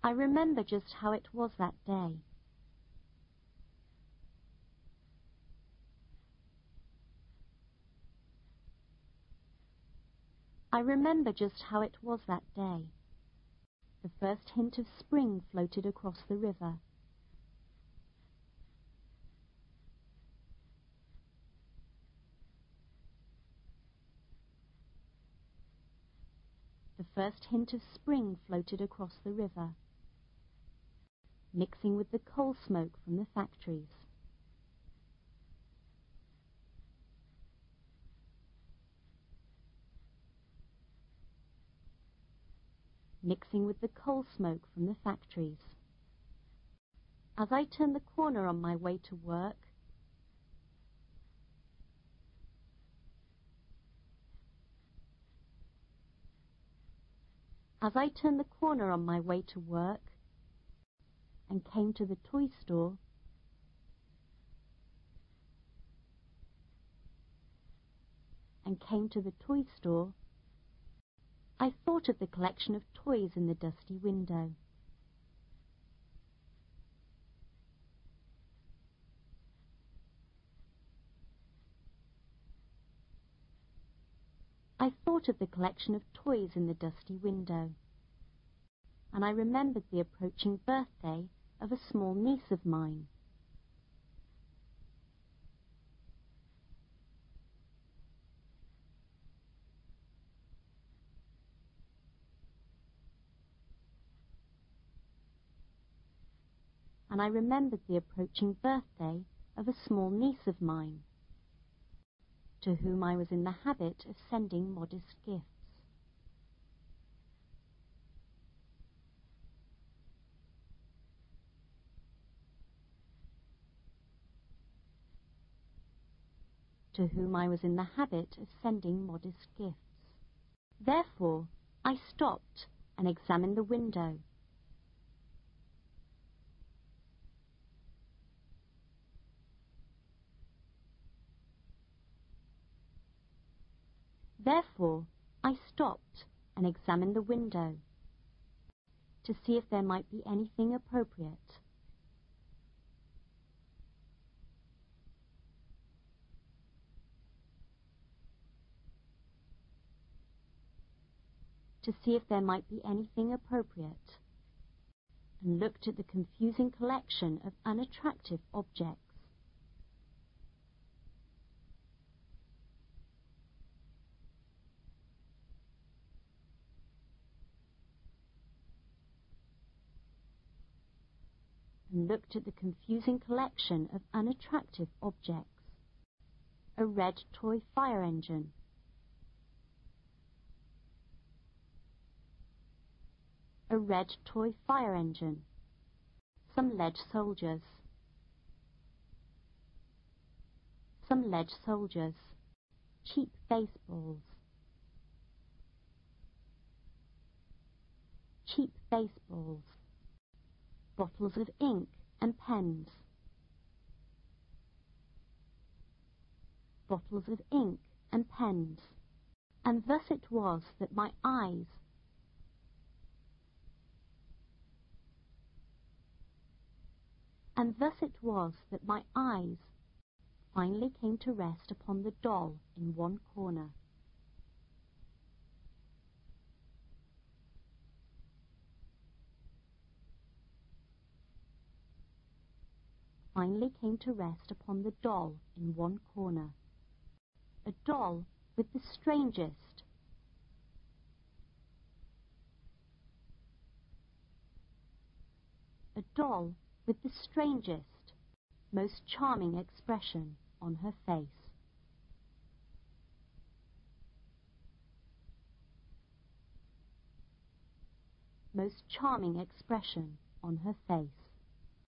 I remember just how it was that day. I remember just how it was that day. The first hint of spring floated across the river. The first hint of spring floated across the river, mixing with the coal smoke from the factories. Mixing with the coal smoke from the factories. As I turned the corner on my way to work, as I turned the corner on my way to work and came to the toy store, I thought of the collection of toys in the dusty window. I thought of the collection of toys in the dusty window, and I remembered the approaching birthday of a small niece of mine. And I remembered the approaching birthday of a small niece of mine, to whom I was in the habit of sending modest gifts. To whom I was in the habit of sending modest gifts. Therefore, I stopped and examined the window. Therefore, I stopped and examined the window to see if there might be anything appropriate. To see if there might be anything appropriate, and looked at the confusing collection of unattractive objects. And looked at the confusing collection of unattractive objects. A red toy fire engine. A red toy fire engine. Some lead soldiers. Some lead soldiers. Cheap baseballs. Cheap baseballs. Bottles of ink and pens. Bottles of ink and pens. And thus it was that my eyes finally came to rest upon the doll in one corner. Finally came to rest upon the doll in one corner. A doll with the strangest, most charming expression on her face. Most charming expression on her face.